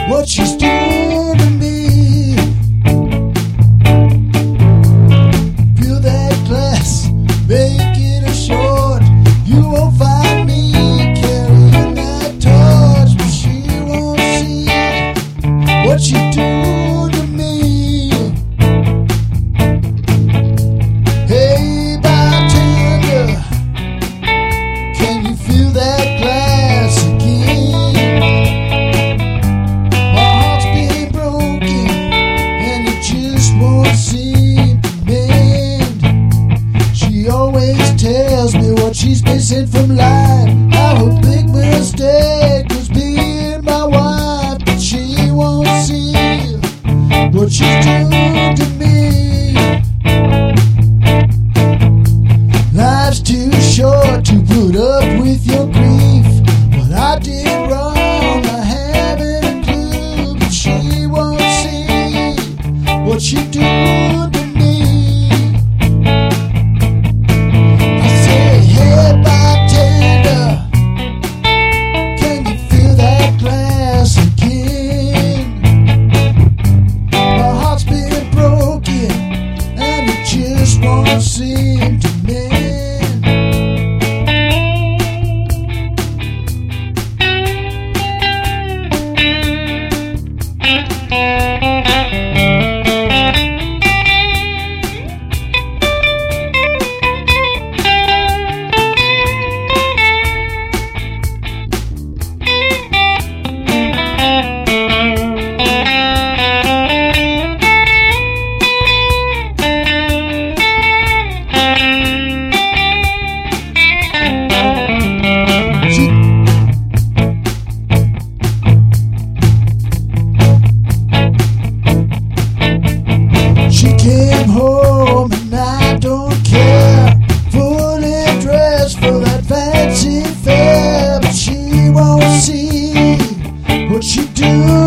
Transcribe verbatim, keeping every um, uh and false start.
what she's doing to me. Fill that glass, make it a short. You won't find me carrying that torch, but she won't see what you do to me. Hey, bartender, can you fill that glass again? My heart's been broken and it just won't seem to mend. She always tells me what she's missing from life, how her big mistake was being my wife, but she won't see what she's doing to me. Life's too short to put up with your grief. What I did wrong, I haven't a clue, but she won't see what she doing to me. I say, hey bartender, can you fill that glass again? My heart's been broken and it just won't seem to mend. She came home and I don't care, fully dressed for that fancy fair, but she won't see what she do